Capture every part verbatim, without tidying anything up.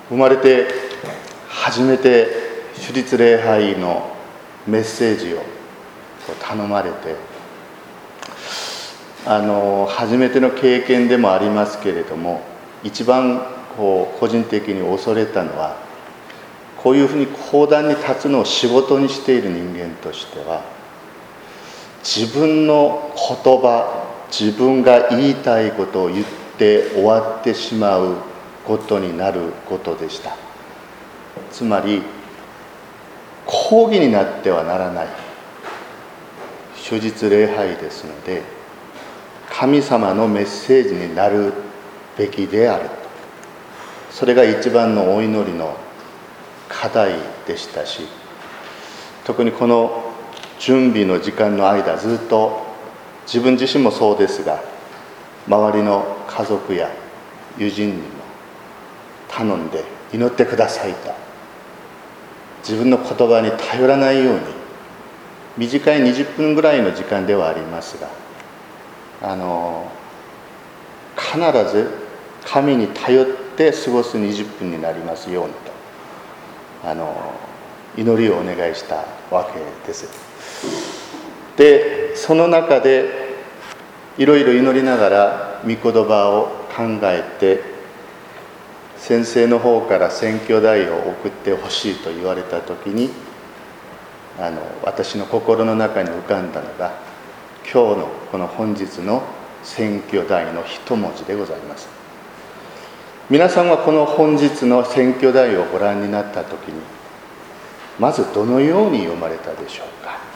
生まれて初めて主日礼拝のメッセージを頼まれて、あの初めての経験でもありますけれども、一番こう個人的に恐れたのは、こういうふうに講談に立つのを仕事にしている人間としては、自分の言葉、自分が言いたいことを言って終わってしまうことになることでした。つまり講義になってはならない主日礼拝ですので、神様のメッセージになるべきである。それが一番のお祈りの課題でしたし、特にこの準備の時間の間、ずっと自分自身もそうですが、周りの家族や友人にも頼んで祈ってくださいと、自分の言葉に頼らないように、短いにじゅっぷんぐらいの時間ではありますが、あの必ず神に頼って過ごすにじゅっぷんになりますようにと、あの祈りをお願いしたわけです。で、その中でいろいろ祈りながら御言葉を考えて、先生の方から宣教題を送ってほしいと言われた時に、あの私の心の中に浮かんだのが、今日のこの本日の宣教題の一文字でございます。皆さんはこの本日の宣教題をご覧になった時に、まずどのように読まれたでしょうか。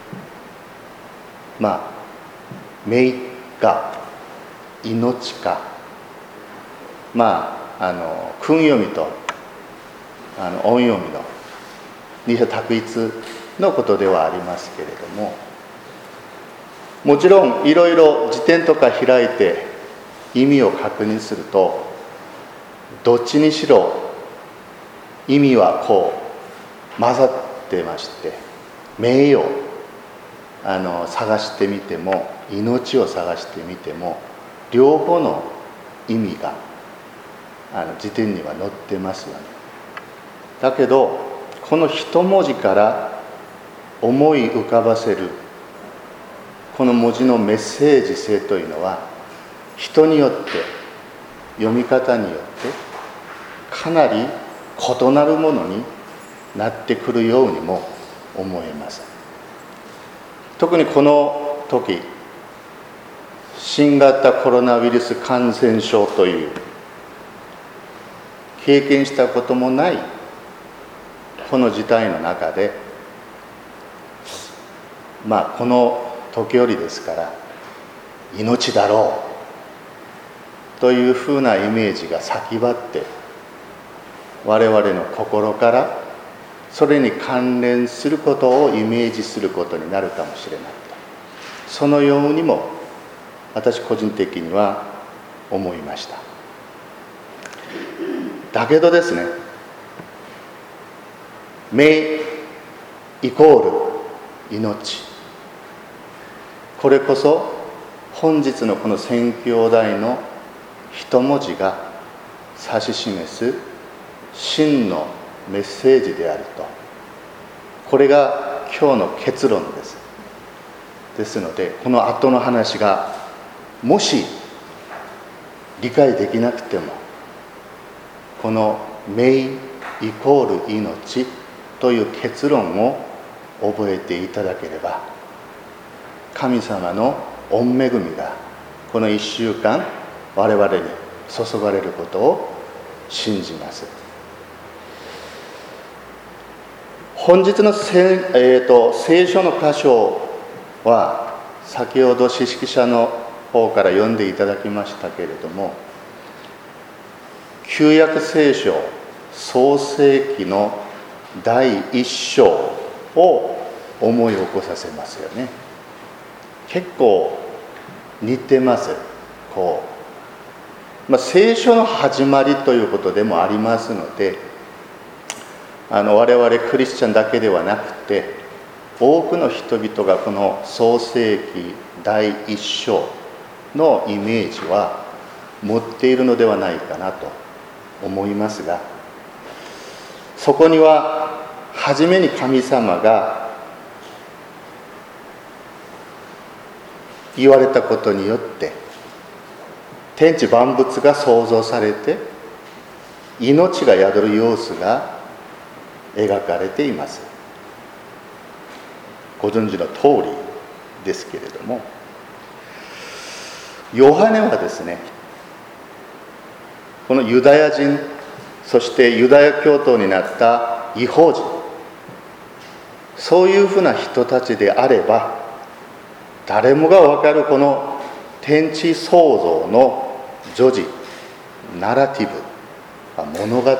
まあ名か命か、まああの訓読みとあの音読みの二者択一のことではありますけれども、もちろんいろいろ辞典とか開いて意味を確認すると、どっちにしろ意味はこう混ざってまして、名誉あの探してみても、命を探してみても、両方の意味があの辞典には載ってますよね。だけどこの一文字から思い浮かばせるこの文字のメッセージ性というのは、人によって読み方によってかなり異なるものになってくるようにも思えます。特にこの時、新型コロナウイルス感染症という経験したこともないこの事態の中で、まあこの時折ですから命だろうというふうなイメージが先張って、我々の心からそれに関連することをイメージすることになるかもしれないと、そのようにも私個人的には思いました。だけどですね、名イコール命、これこそ本日のこの宣教題の一文字が指し示す真のメッセージであると、これが今日の結論です。ですので、この後の話がもし理解できなくても、この名イコール命という結論を覚えていただければ、神様の御恵みがこのいっしゅうかん我々に注がれることを信じます。本日の聖、えーと、聖書の箇所は先ほど詩式者の方から読んでいただきましたけれども、旧約聖書創世記のだいいっ章を思い起こさせますよね。結構似てます。こう、まあ、聖書の始まりということでもありますので、あの我々クリスチャンだけではなくて、多くの人々がこの創世記だいいっ章のイメージは持っているのではないかなと思いますが、 そこには初めに神様が言われたことによって天地万物が創造されて命が宿る様子が描かれています。ご存知の通りですけれども、ヨハネはですね、このユダヤ人、そしてユダヤ教徒になった異邦人、そういうふうな人たちであれば誰もが分かるこの天地創造の叙事、ナラティブ、物語、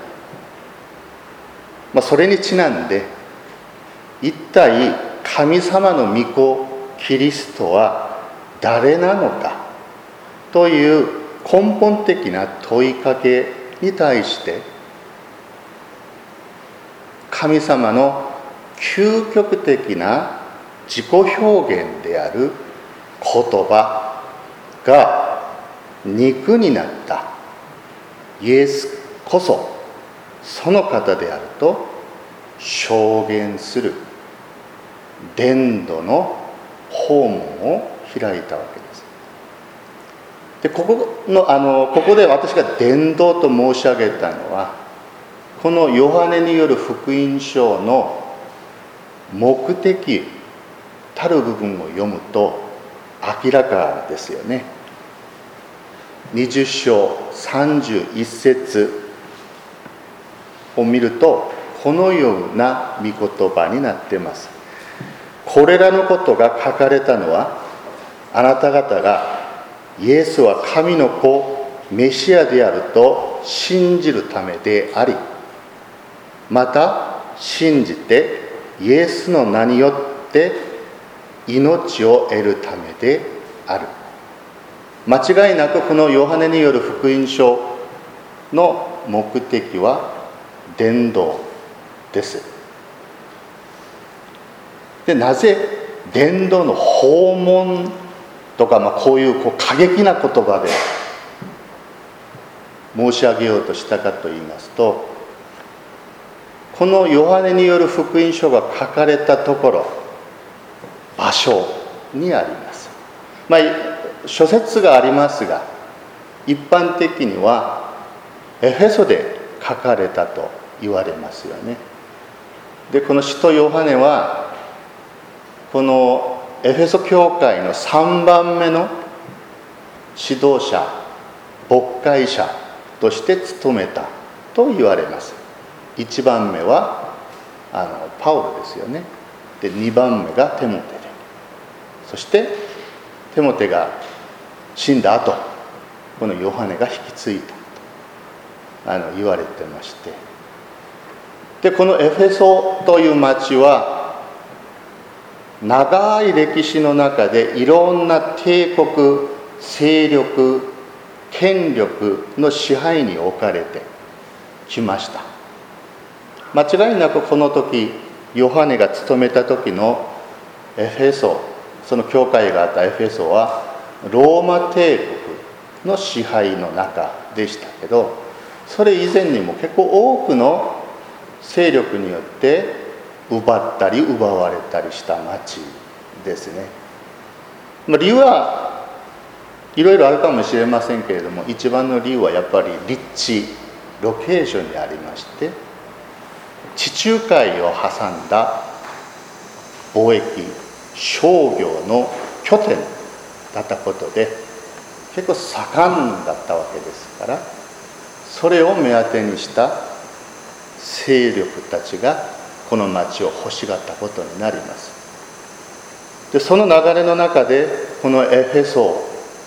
まあ、それにちなんで一体神様の御子キリストは誰なのかという根本的な問いかけに対して神様の究極的な自己表現である言葉が肉になったイエスこそその方であると証言する伝道の訪問を開いたわけです。でここのあのここで私が伝道と申し上げたのは、このヨハネによる福音書の目的たる部分を読むと明らかですよね。にじゅう章さんじゅういち節を見るとこのような御言葉になっています。これらのことが書かれたのは、あなた方がイエスは神の子メシアであると信じるためであり、また信じてイエスの名によって命を得るためである。間違いなくこのヨハネによる福音書の目的は伝道です。でなぜ伝道の訪問とか、まあ、こういう、こう過激な言葉で申し上げようとしたかと言いますと、このヨハネによる福音書が書かれたところ、場所にあります。まあ諸説がありますが、一般的にはエフェソで書かれたと言われますよね。でこの使徒ヨハネはこのエフェソ教会のさんばんめの指導者、牧会者として務めたと言われます。いちばんめはあのパウロですよね。でにばんめがテモテで、そしてテモテが死んだ後、このヨハネが引き継いだとあの言われてまして、でこのエフェソという町は長い歴史の中でいろんな帝国、勢力、権力の支配に置かれてきました。間違いなくこの時ヨハネが務めた時のエフェソ、その教会があったエフェソはローマ帝国の支配の中でしたけど、それ以前にも結構多くの勢力によって奪ったり奪われたりした町ですね。まあ、理由はいろいろあるかもしれませんけれども、一番の理由はやっぱり立地、ロケーションにありまして、地中海を挟んだ貿易、商業の拠点だったことで結構盛んだったわけですから、それを目当てにした勢力たちがこの町を欲しがったことになります。でその流れの中でこのエフェソ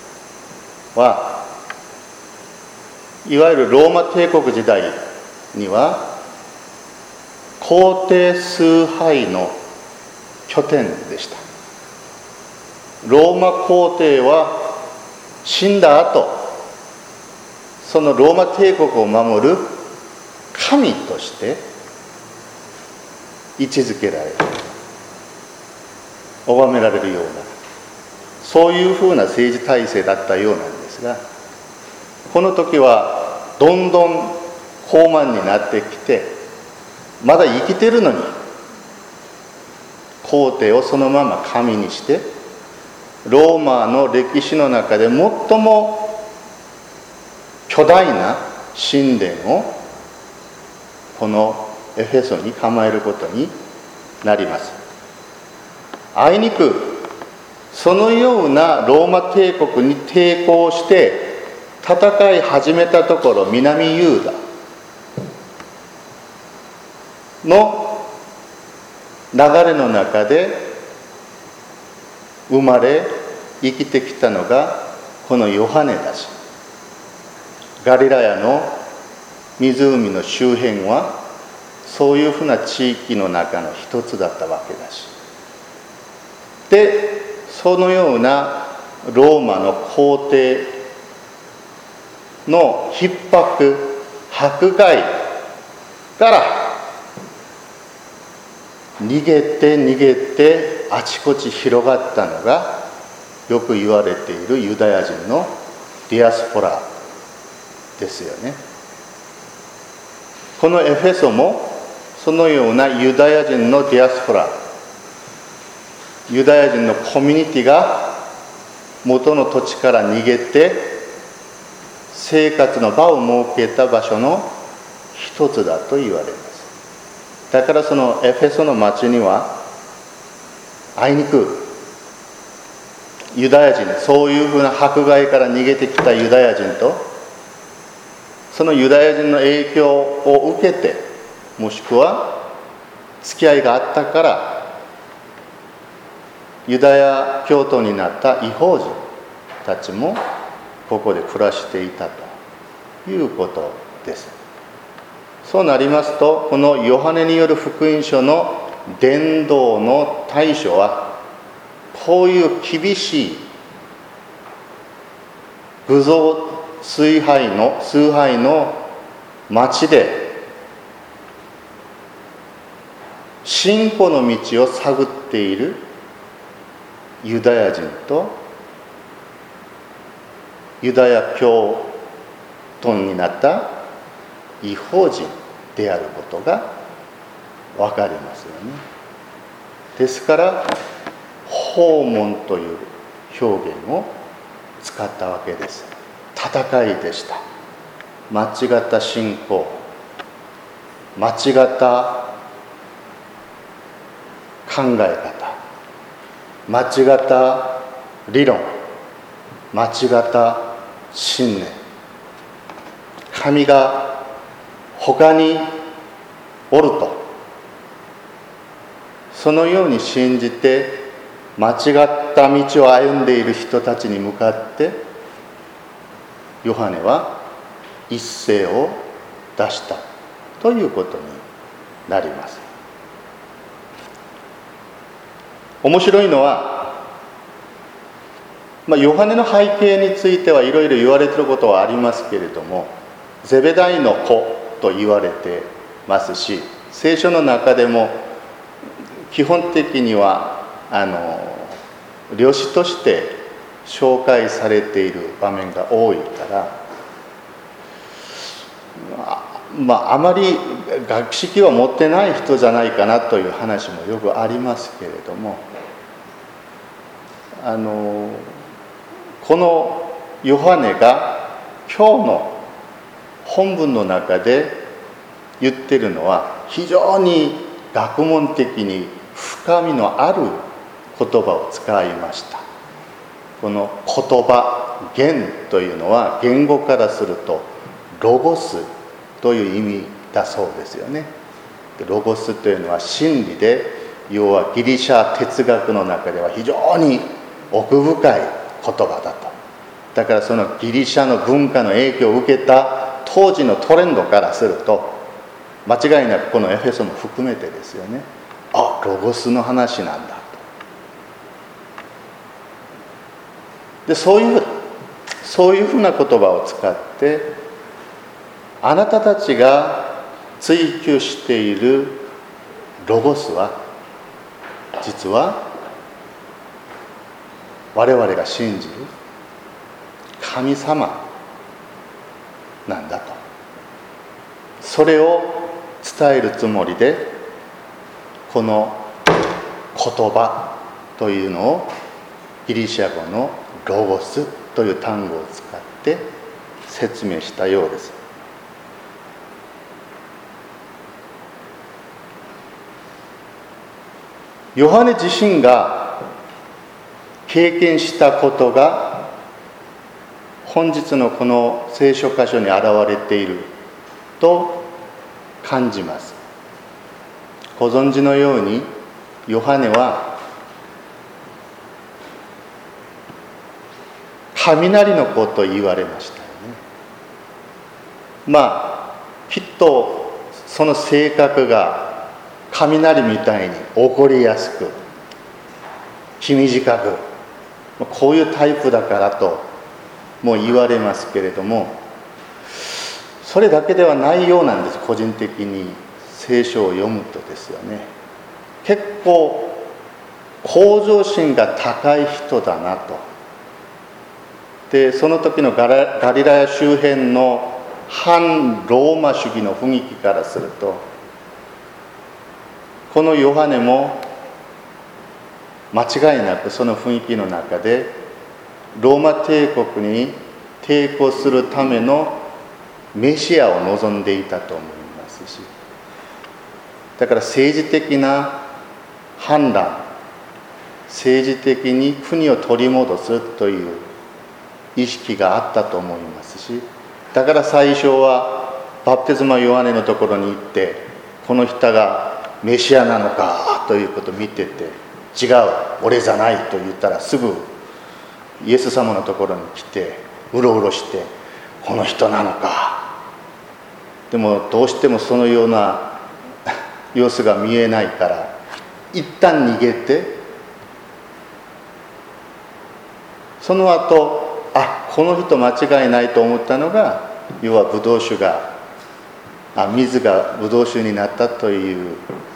はいわゆるローマ帝国時代には皇帝崇拝の拠点でした。ローマ皇帝は死んだ後、そのローマ帝国を守る神として位置づけられる、拝められるような、そういうふうな政治体制だったようなんですが、この時はどんどん高慢になってきて、 まだ生きてるのに皇帝をそのまま神にして、ローマの歴史の中で最も巨大な神殿をこのエフェソに構えることになります。あいにくそのようなローマ帝国に抵抗して戦い始めたところ、南ユーダの流れの中で生まれ生きてきたのがこのヨハネだし、ガリラヤの湖の周辺はそういうふうな地域の中の一つだったわけだし、でそのようなローマの皇帝の逼迫迫害から逃げて逃げてあちこち広がったのがよく言われているユダヤ人のディアスポラですよね。このエフェソもそのようなユダヤ人のディアスポラ、ユダヤ人のコミュニティが元の土地から逃げて生活の場を設けた場所の一つだと言われます。だからそのエフェソの町にはあいにくユダヤ人、そういうふうな迫害から逃げてきたユダヤ人とそのユダヤ人の影響を受けて、もしくは付き合いがあったからユダヤ教徒になった異邦人たちもここで暮らしていたということです。そうなりますと、このヨハネによる福音書の伝道の対処はこういう厳しい偶像崇拝の崇拝の町で信仰の道を探っているユダヤ人とユダヤ教徒になった異邦人であることが分かりますよね。ですから訪問という表現を使ったわけです。戦いでした。間違った信仰、間違った考え方、間違った理論、間違った信念、神が他におると、そのように信じて間違った道を歩んでいる人たちに向かってヨハネは一声を出したということになります。面白いのは、まあ、ヨハネの背景についてはいろいろ言われていることはありますけれども、ゼベダイの子と言われてますし、聖書の中でも基本的にはあの領主として紹介されている場面が多いから、まあ、あまり学識は持ってない人じゃないかなという話もよくありますけれども、あのこのヨハネが今日の本文の中で言っているのは非常に学問的に深みのある言葉を使いました。この言葉、言というのは言語からするとロゴスという意味だそうですよね。ロゴスというのは真理で、要はギリシャ哲学の中では非常に奥深い言葉だと。だからそのギリシャの文化の影響を受けた当時のトレンドからすると、間違いなくこのエフェソも含めてですよね、あ、ロゴスの話なんだと。でそういうそういうふうな言葉を使って、あなたたちが追求しているロゴスは実は我々が信じる神様なんだと。それを伝えるつもりで、この言葉というのをギリシャ語のロゴスという単語を使って説明したようです。ヨハネ自身が経験したことが本日のこの聖書箇所に現れていると感じます。ご存知のようにヨハネは雷の子と言われましたよね。まあきっとその性格が雷みたいに起こりやすく、気短く、こういうタイプだからとも言われますけれども、それだけではないようなんです。個人的に聖書を読むとですよね、結構向上心が高い人だなと。でその時のガラ、ガリラヤ周辺の反ローマ主義の雰囲気からすると、このヨハネも間違いなくその雰囲気の中でローマ帝国に抵抗するためのメシアを望んでいたと思いますし、だから政治的な反乱、政治的に国を取り戻すという意識があったと思いますし、だから最初はバプテスマヨハネのところに行って、この人がメシアなのかということを見てて、違う、俺じゃないと言ったらすぐイエス様のところに来てうろうろして、この人なのか。でもどうしてもそのような様子が見えないから一旦逃げて、その後、あ、この人間違いないと思ったのが、要はブドウ酒があ水がブドウ酒になったという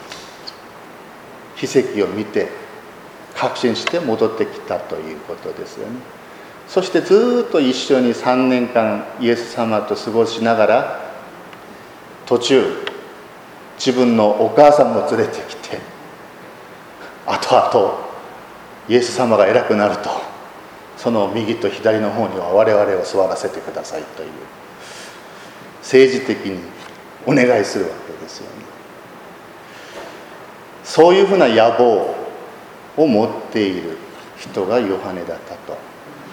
奇跡を見て確信して戻ってきたということですよね。そしてずっと一緒にさんねんかんイエス様と過ごしながら、途中自分のお母さんも連れてきて、後々イエス様が偉くなると、その右と左の方には我々を座らせてくださいという政治的にお願いするわけですよね。そういうふうな野望を持っている人がヨハネだったと。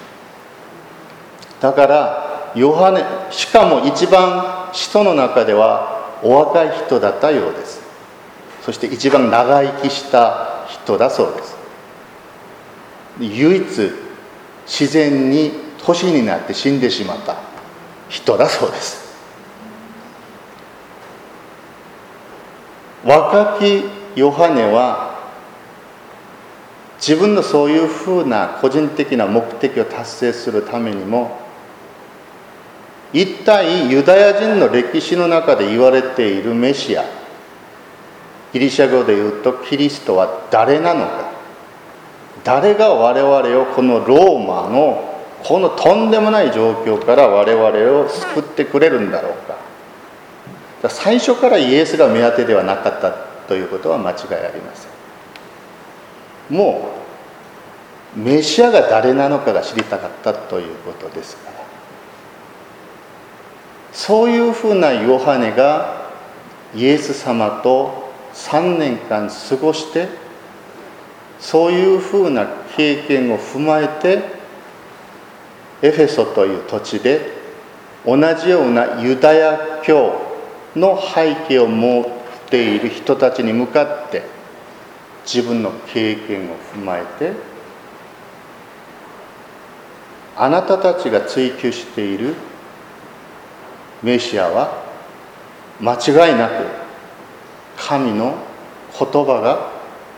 だからヨハネ、しかも一番使徒の中ではお若い人だったようです。そして一番長生きした人だそうです。唯一自然に年になって死んでしまった人だそうです。若きヨハネは自分のそういうふうな個人的な目的を達成するためにも、一体ユダヤ人の歴史の中で言われているメシア、ギリシャ語で言うとキリストは誰なのか、誰が我々をこのローマのこのとんでもない状況から我々を救ってくれるんだろうか。最初からイエスが目当てではなかったということは間違いありません。もうメシアが誰なのかが知りたかったということですから、そういうふうなヨハネがイエス様とさんねんかん過ごして、そういうふうな経験を踏まえてエフェソという土地で同じようなユダヤ教の背景を持っている人たちに向かって自分の経験を踏まえて、あなたたちが追求しているメシアは間違いなく神の言葉が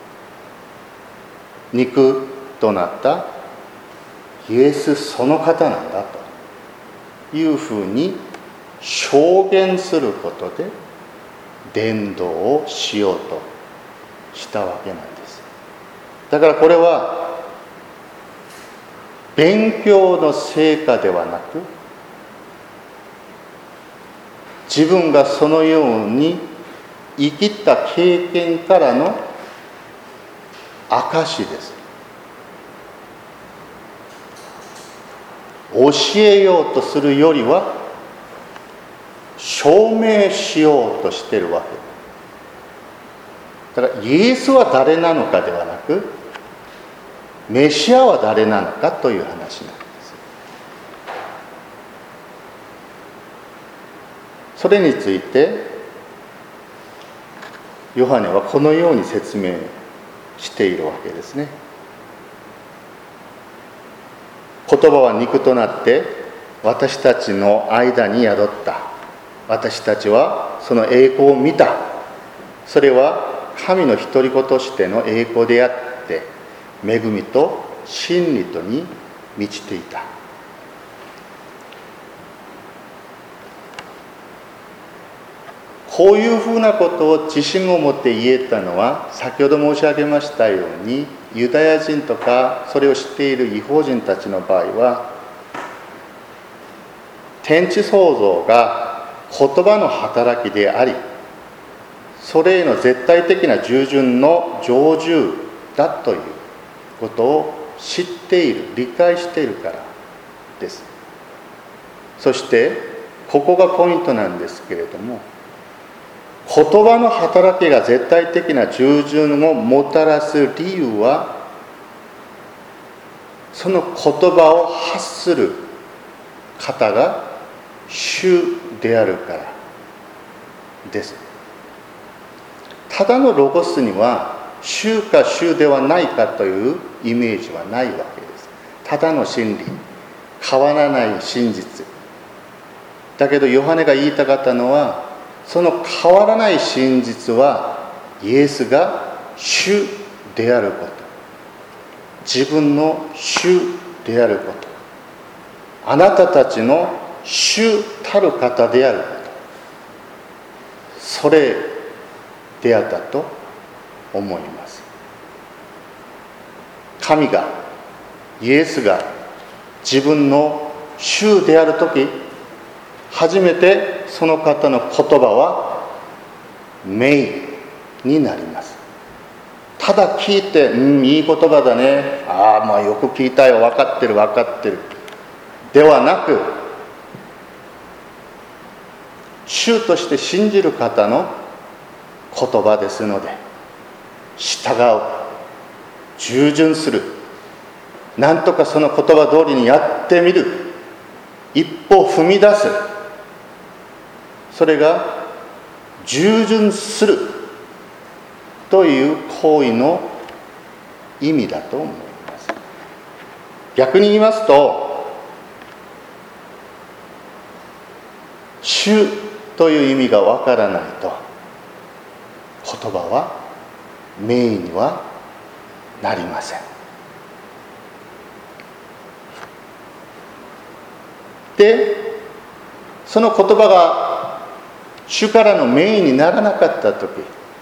肉となったイエスその方なんだというふうに証言することで伝道をしようとしたわけなんです。だからこれは勉強の成果ではなく、自分がそのように生きた経験からの証です。教えようとするよりは証明しようとしているわけだから、イエスは誰なのかではなく、メシアは誰なのかという話なんです。それについてヨハネはこのように説明しているわけですね。言葉は肉となって私たちの間に宿った。私たちはその栄光を見た。それは神の独り子としての栄光であって、恵みと真理とに満ちていた。こういうふうなことを自信を持って言えたのは、先ほど申し上げましたように、ユダヤ人とかそれを知っている異邦人たちの場合は、天地創造が言葉の働きであり、それへの絶対的な従順の成就だということを知っている、理解しているからです。そしてここがポイントなんですけれども、言葉の働きが絶対的な従順をもたらす理由は、その言葉を発する方が主であるからです。ただのロゴスには主か主ではないかというイメージはないわけです。ただの真理、変わらない真実だけど、ヨハネが言いたかったのは、その変わらない真実はイエスが主であること、自分の主であること、あなたたちの主たる方であること、それであったと思います。神が、イエスが自分の主であるとき、初めてその方の言葉は名になります。ただ聞いて、うん、いい言葉だね、ああまあよく聞いたよ、分かってる分かってるではなく、主として信じる方の言葉ですので、従う、従順する、なんとかその言葉通りにやってみる、一歩踏み出す、それが従順するという行為の意味だと思います。逆に言いますと、主という意味がわからないと、言葉は名にはなりません。で、その言葉が主からの名にならなかったとき、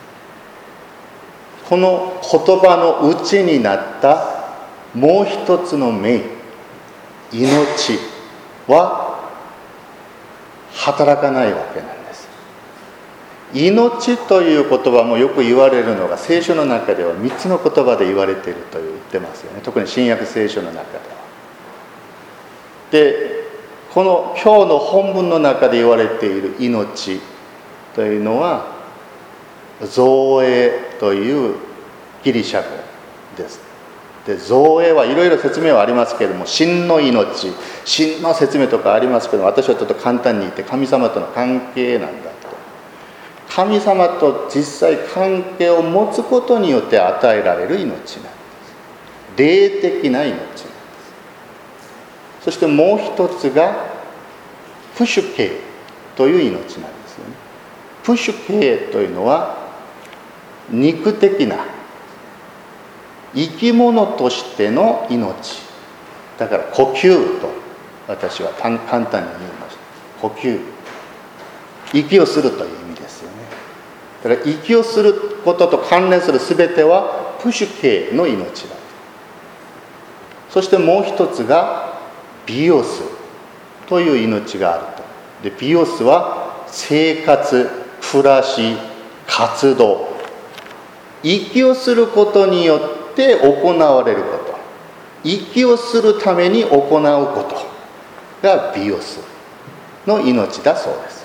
この言葉の内になったもう一つの名、命は働かないわけなんです。命という言葉もよく言われるのが、聖書の中ではみっつの言葉で言われていると言ってますよね。特に新約聖書の中では。で、この今日の本文の中で言われている命というのはゾエというギリシャ語です。で、ゾエはいろいろ説明はありますけれども、真の命、真の説明とかありますけども、私はちょっと簡単に言って、神様との関係なんだと。神様と実際関係を持つことによって与えられる命なんです。霊的な命なんです。そしてもう一つがプシュケという命なんですよね。プシュケというのは肉的な生き物としての命だから、呼吸と私は簡単に言いました。呼吸、息をするという意味ですよね。だから息をすることと関連するすべてはプシュケの命だ。そしてもう一つがビオスという命があると。で、ビオスは生活、暮らし、 活動、息をすることによって行われること、息をするために行うことがビオスの命だそうです。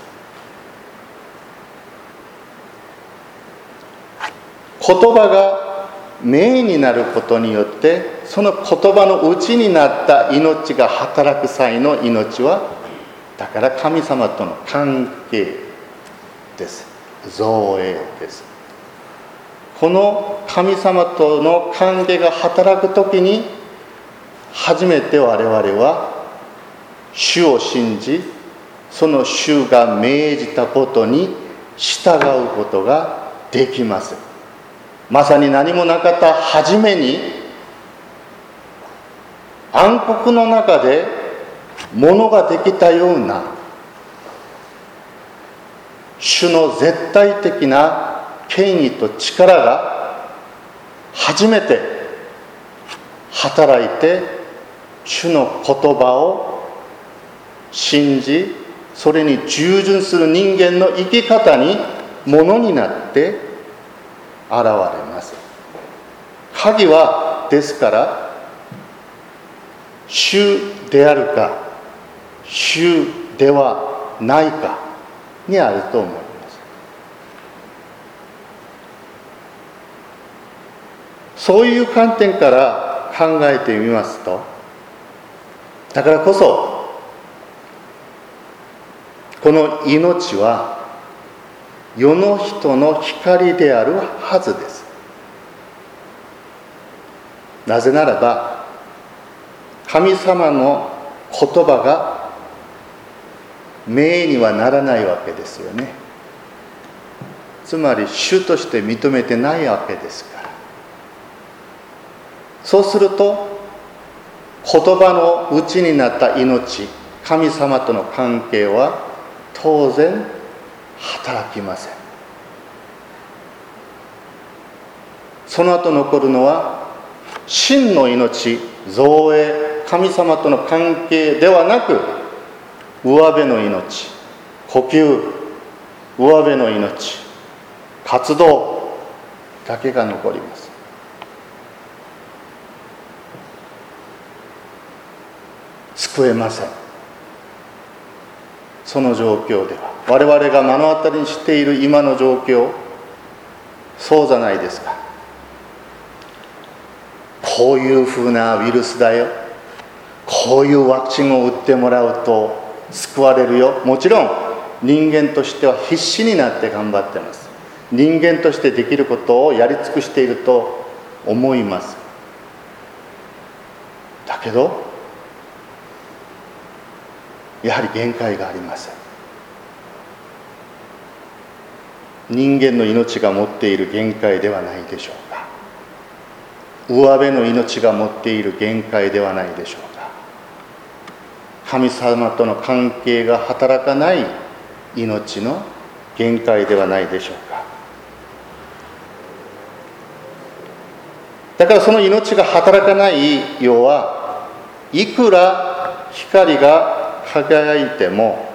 言葉が命になることによって、その言葉の内になった命が働く際の命は、だから神様との関係です。造営です。この神様との関係が働くときに、初めて我々は主を信じ、その主が命じたことに従うことができます。まさに何もなかった初めに、暗黒の中で物ができたような、主の絶対的な権威と力が初めて働いて、主の言葉を信じ、それに従順する人間の生き方にものになって現れます。鍵はですから、主であるか主ではないかにあると思います。そういう観点から考えてみますと、だからこそこの命は世の人の光であるはずです。なぜならば、神様の言葉が命にはならないわけですよね。つまり主として認めてないわけですから。そうすると、言葉の内になった命、神様との関係は当然働きません。その後残るのは真の命、造営、神様との関係ではなく、上辺の命、呼吸、上辺の命、活動だけが残ります。救えません。その状況では、我々が目の当たりにしている今の状況、そうじゃないですか。こういうふうなウイルスだよ、こういうワクチンを打ってもらうと救われるよ。もちろん人間としては必死になって頑張ってます。人間としてできることをやり尽くしていると思います。だけどやはり限界があります。人間の命が持っている限界ではないでしょうか。上辺の命が持っている限界ではないでしょうか。神様との関係が働かない命の限界ではないでしょうか。だからその命が働かない世はいくら光が輝いても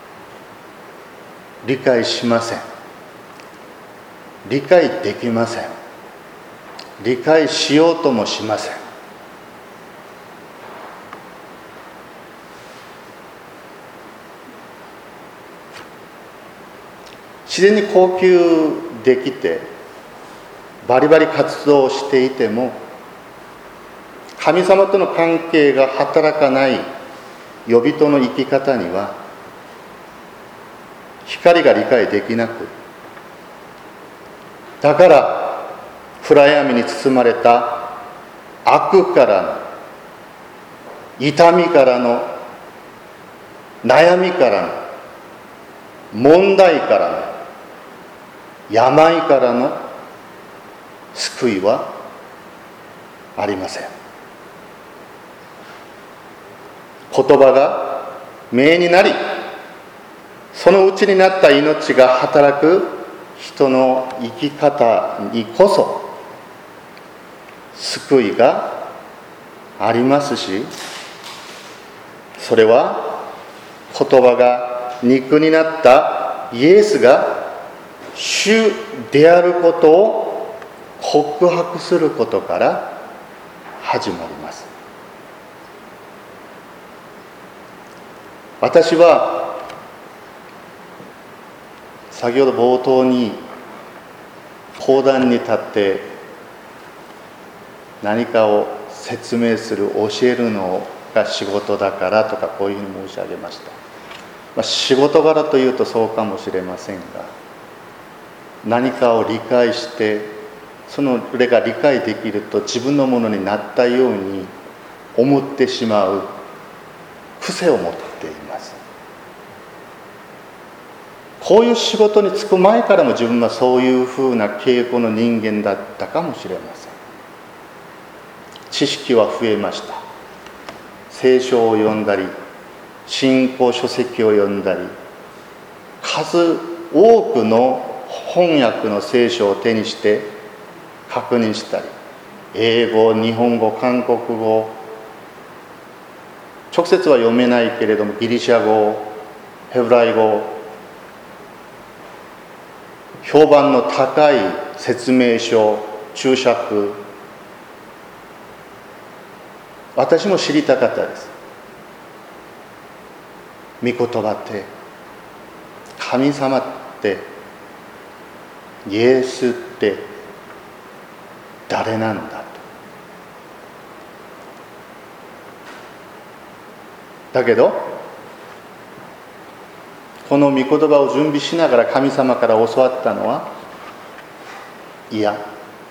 理解しません。理解できません。理解しようともしません。自然に呼吸できてバリバリ活動していても、神様との関係が働かない予備人の生き方には光が理解できなく、だから暗闇に包まれた悪からの、痛みからの、悩みからの、問題からの、病からの救いはありません。言葉が命になり、そのうちになった命が働く人の生き方にこそ救いがありますし、それは言葉が肉になったイエスが主であることを告白することから始まります。私は先ほど冒頭に講談に立って何かを説明する、教えるのが仕事だからとか、こういうふうに申し上げました。まあ、仕事柄というとそうかもしれませんが、何かを理解してそのそれが理解できると自分のものになったように思ってしまう癖を持っています。こういう仕事に就く前からも自分はそういうふうな傾向の人間だったかもしれません。知識は増えました。聖書を読んだり、信仰書籍を読んだり、数多くの翻訳の聖書を手にして確認したり、英語、日本語、韓国語、直接は読めないけれどもギリシャ語、ヘブライ語、評判の高い説明書、注釈、私も知りたかったです。御言葉って、神様って、イエスって誰なんだと。だけどこの御言葉を準備しながら神様から教わったのは、いや、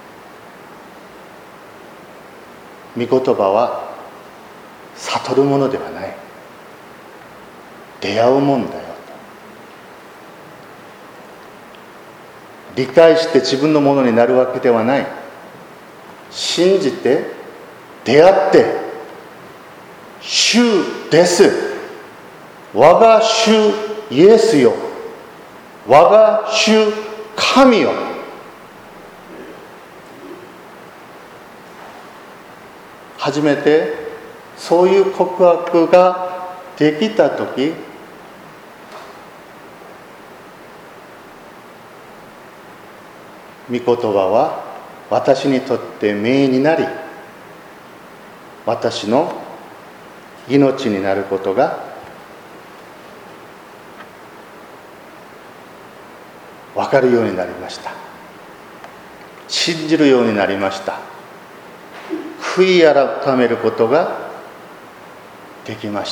御言葉は悟るものではない、出会うもんだよと。理解して自分のものになるわけではない。信じて出会って、主です、我が主イエスよ、我が主神よ、初めてそういう告白ができたとき、御言葉は私にとって命になり、私の命になることが分かるようになりました。信じるようになりました。悔い改めることができました。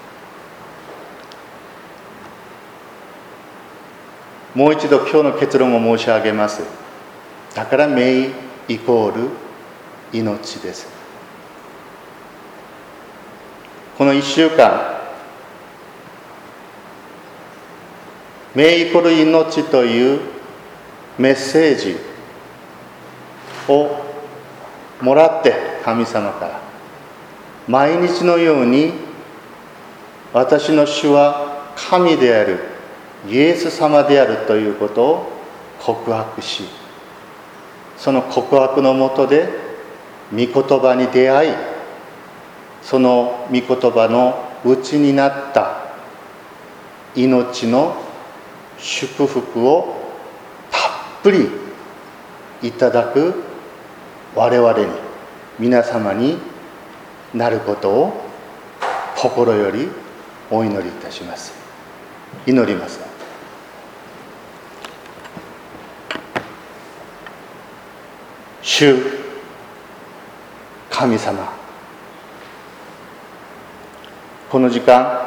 もう一度今日の結論を申し上げます。だから命イコール命です。このいっしゅうかん、命イコール命というメッセージをもらって、神様から毎日のように私の主は神である、イエス様であるということを告白し、その告白のもとで御言葉に出会い、その御言葉の内になった命の祝福をたっぷりいただく我々に、皆様になることを心よりお祈りいたします。祈ります。主神様、この時間、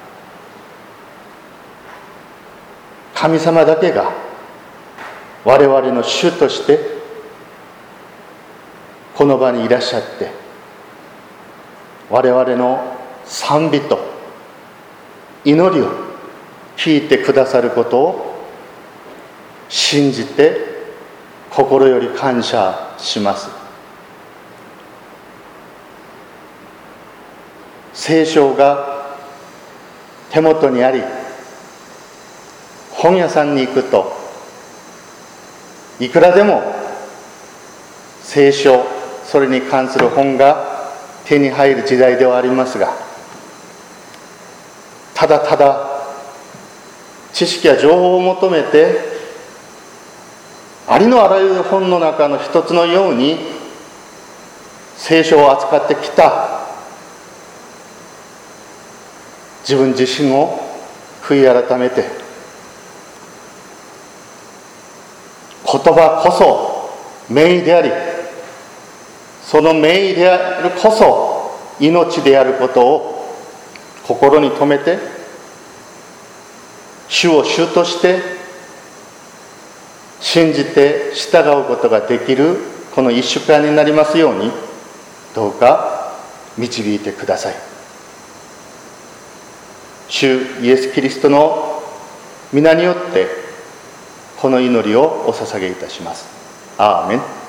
神様だけが我々の主としてこの場にいらっしゃって、我々の賛美と祈りを聞いてくださることを信じて心より感謝します。聖書が手元にあり、本屋さんに行くといくらでも聖書、それに関する本が手に入る時代ではありますが、ただただ知識や情報を求めてありのあらゆる本の中の一つのように聖書を扱ってきた自分自身を悔い改めて、言葉こそ名であり、その名であるこそ命であることを心に留めて、主を主として信じて従うことができるこの一週間になりますように、どうか導いてください。主イエス・キリストの皆によってこの祈りをお捧げいたします。アーメン。